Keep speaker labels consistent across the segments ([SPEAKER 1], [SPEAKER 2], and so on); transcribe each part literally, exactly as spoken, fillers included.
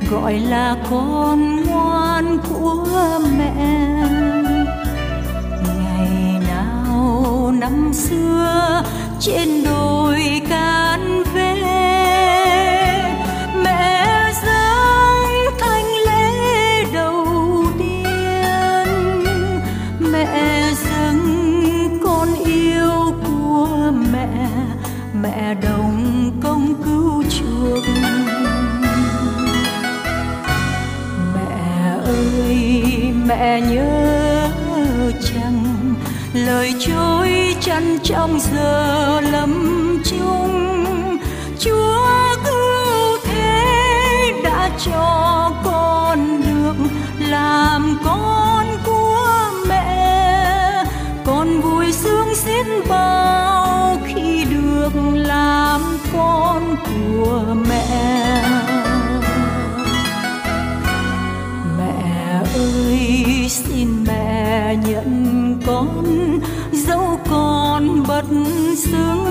[SPEAKER 1] gọi là con ngoan của mẹ. Ngày nào năm xưa trên đồi cạn về, mẹ dâng thanh lễ đầu tiên, mẹ dâng con yêu của mẹ, mẹ đồng công cứu chuộc. Mẹ ơi mẹ nhớ chăng lời trôi chăn trong giờ lâm chung, Chúa cứu thế đã cho con được làm con của mẹ. Con vui sướng xiết bao khi được làm con của mẹ. Mẹ ơi xin mẹ nhận con dẫu con bất xứng,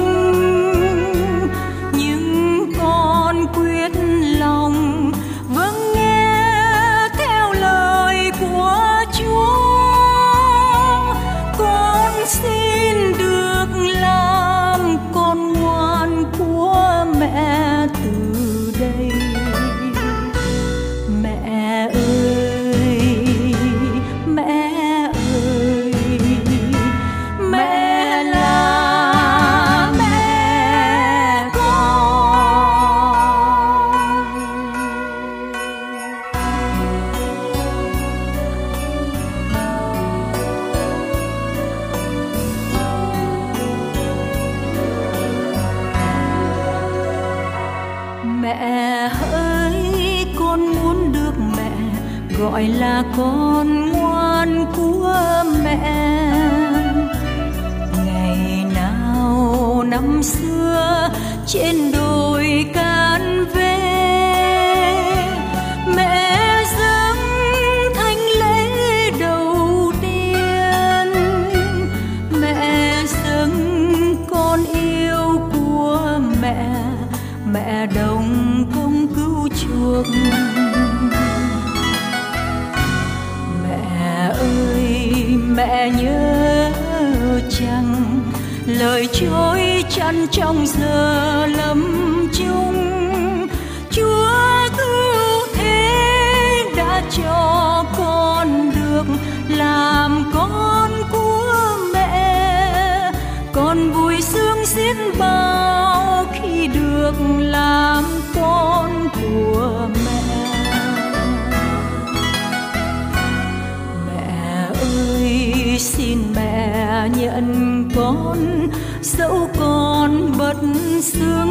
[SPEAKER 1] nhưng con quyết lòng vâng nghe theo lời của Chúa. Con xin được làm con ngoan của mẹ từ đây. Mẹ ơi mẹ ơi, mẹ là mẹ con. Mẹ ơi con muốn được mẹ gọi là con ngoan của mẹ. Ngày nào năm xưa trên đồi cạn về, mẹ dâng thanh lễ đầu tiên, mẹ dâng con yêu của mẹ, mẹ đồng công cứu chuộc. Mẹ ơi mẹ nhớ chăng lời trôi chăn trong giờ lâm chung, Chúa cứu thế đã cho con được làm con của mẹ. Con vui sướng xiết bao khi được làm con của mẹ. Mẹ ơi xin mẹ nhận con dẫu con bất xứng,